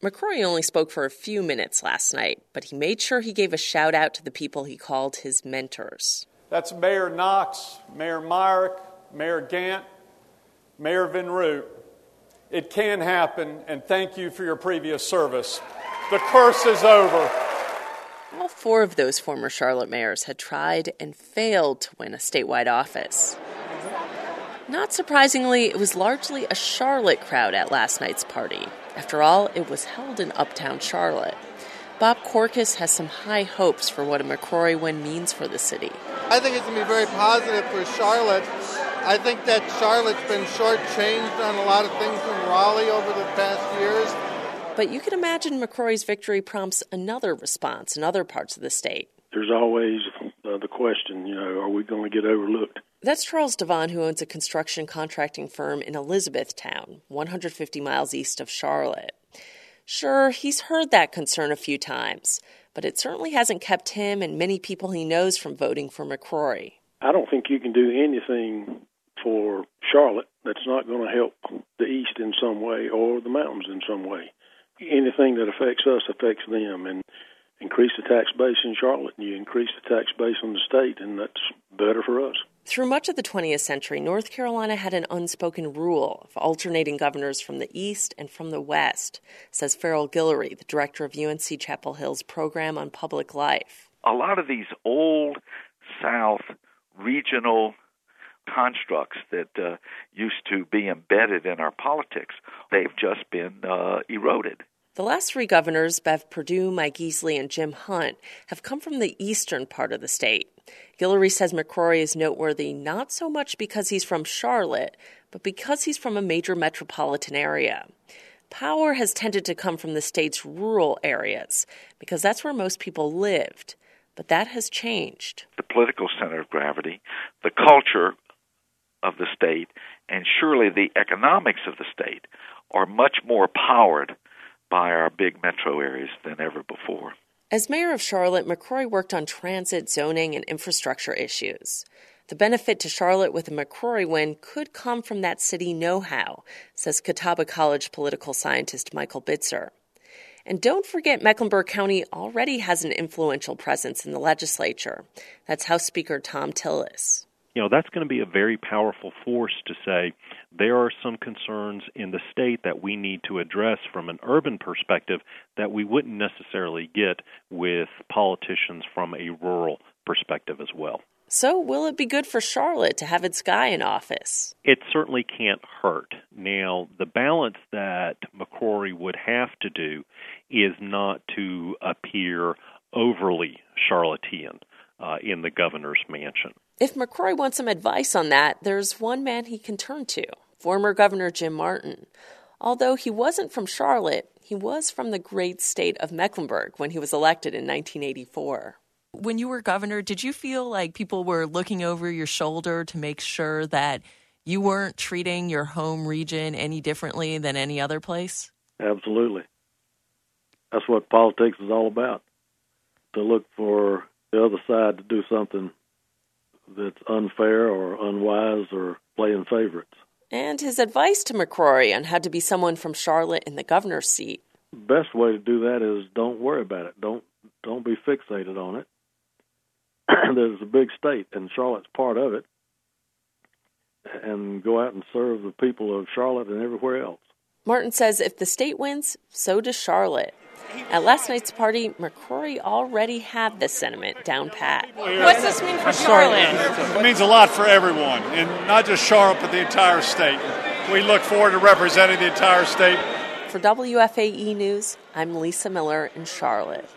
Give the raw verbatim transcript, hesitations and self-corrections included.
McCrory only spoke for a few minutes last night, but he made sure he gave a shout out to the people he called his mentors. That's Mayor Knox, Mayor Myrick, Mayor Gant, Mayor Van Root. It can happen, and thank you for your previous service. The curse is over. All four of those former Charlotte mayors had tried and failed to win a statewide office. Not surprisingly, it was largely a Charlotte crowd at last night's party. After all, it was held in uptown Charlotte. Bob Corkus has some high hopes for what a McCrory win means for the city. I think it's going to be very positive for Charlotte. I think that Charlotte's been shortchanged on a lot of things in Raleigh over the past years. But you can imagine McCrory's victory prompts another response in other parts of the state. There's always uh, the question, you know, are we going to get overlooked? That's Charles Devon, who owns a construction contracting firm in Elizabethtown, one hundred fifty miles east of Charlotte. Sure, he's heard that concern a few times, but it certainly hasn't kept him and many people he knows from voting for McCrory. I don't think you can do anything for Charlotte that's not going to help the East in some way or the mountains in some way. Anything that affects us affects them, and increase the tax base in Charlotte, and you increase the tax base in the state, and that's better for us. Through much of the twentieth century, North Carolina had an unspoken rule of alternating governors from the East and from the West, says Farrell Guillory, the director of U N C Chapel Hill's program on public life. A lot of these old South regional constructs that uh, used to be embedded in our politics, they've just been uh, eroded. The last three governors, Bev Perdue, Mike Easley, and Jim Hunt, have come from the eastern part of the state. Guillory says McCrory is noteworthy not so much because he's from Charlotte, but because he's from a major metropolitan area. Power has tended to come from the state's rural areas because that's where most people lived. But that has changed. The political center of gravity, the culture of the state, and surely the economics of the state are much more powered by our big metro areas than ever before. As mayor of Charlotte, McCrory worked on transit, zoning, and infrastructure issues. The benefit to Charlotte with a McCrory win could come from that city know-how, says Catawba College political scientist Michael Bitzer. And don't forget, Mecklenburg County already has an influential presence in the legislature. That's House Speaker Thom Tillis. You know, that's going to be a very powerful force to say there are some concerns in the state that we need to address from an urban perspective that we wouldn't necessarily get with politicians from a rural perspective as well. So will it be good for Charlotte to have its guy in office? It certainly can't hurt. Now, the balance that McCrory would have to do is not to appear overly Charlottean uh, in the governor's mansion. If McCrory wants some advice on that, there's one man he can turn to, former Governor Jim Martin. Although he wasn't from Charlotte, he was from the great state of Mecklenburg when he was elected in nineteen eighty-four. When you were governor, did you feel like people were looking over your shoulder to make sure that you weren't treating your home region any differently than any other place? Absolutely. That's what politics is all about, to look for the other side to do something that's unfair or unwise or playing favorites. And his advice to McCrory on how to be someone from Charlotte in the governor's seat. The best way to do that is don't worry about it. Don't don't be fixated on it. There's a big state, and Charlotte's part of it. And go out and serve the people of Charlotte and everywhere else. Martin says if the state wins, so does Charlotte. At last night's party, McCrory already had this sentiment down pat. What's this mean for Charlotte? It means a lot for everyone, and not just Charlotte, but the entire state. We look forward to representing the entire state. For W F A E News, I'm Lisa Miller in Charlotte.